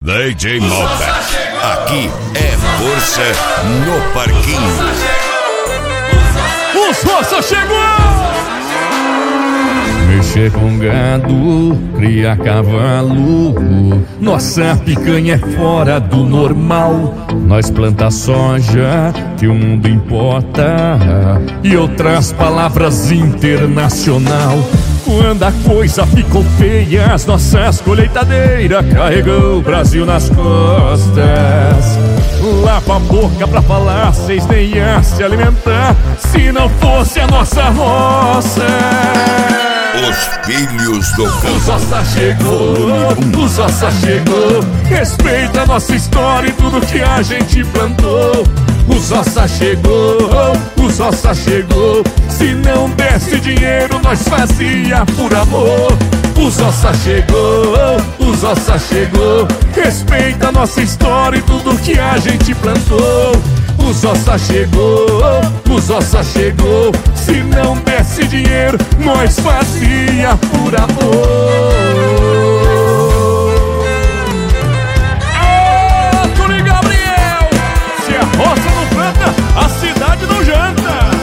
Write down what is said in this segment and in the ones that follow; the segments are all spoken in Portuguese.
DJ Malta, aqui é força no parquinho. O Sossa chegou! Mexer com gado, criar cavalo, nossa picanha é fora do normal. Nós planta soja, que o mundo importa, e outras palavras internacional. Quando a coisa ficou feia, as nossas colheitadeiras carregou o Brasil nas costas. Lava a boca pra falar, cês nem iam se alimentar se não fosse a nossa roça. Os filhos do campo. O Sossa chegou, o Sossa chegou. Respeita a nossa história e tudo que a gente plantou. O Sossa chegou, o Sossa chegou. Se não desse dinheiro, nós fazia por amor. O Sossa chegou, o Sossa chegou. Respeita a nossa história e tudo que a gente plantou. O Sossa chegou, o Sossa chegou. Se não desse dinheiro, nós fazia por amor. Ô, Tony Gabriel! Se a roça não planta, a cidade não janta.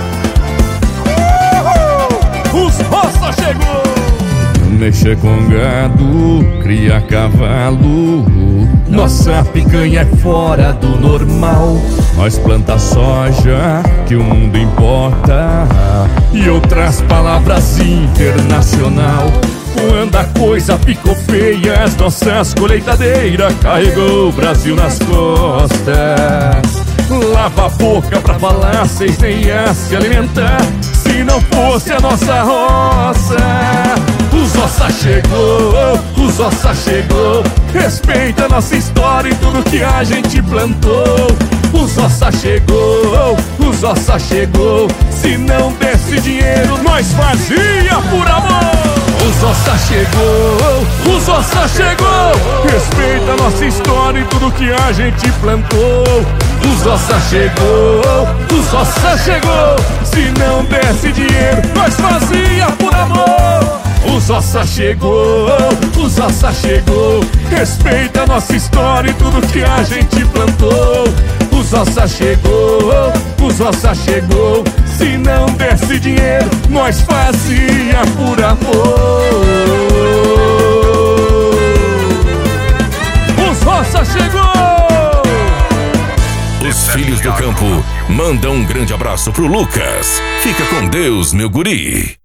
O Sossa chegou! Mexer com gado, criar cavalo, nossa picanha é fora do normal. Nós planta soja, que o mundo importa, e outras palavras internacional. Quando a coisa ficou feia, as nossas colheitadeiras carregou o Brasil nas costas. Lava a boca pra falar, cês nem iam se alimentar se não fosse a nossa roça. O Sossa chegou, o Sossa chegou. Respeita a nossa história e tudo que a gente plantou. O Sossa chegou, o Sossa chegou. Se não desse dinheiro, nós fazia por amor. O Sossa chegou, o Sossa chegou. Respeita a nossa história e tudo que a gente plantou. O Sossa chegou, o Sossa chegou. Se não desse dinheiro, nós fazia por amor. O Sossa chegou, o Sossa chegou. Respeita a nossa história e tudo que a gente plantou. O Sossa chegou, o Sossa chegou. Se não desse dinheiro, nós fazia por amor. O Sossa chegou! Os filhos do campo mandam um grande abraço pro Lucas. Fica com Deus, meu guri.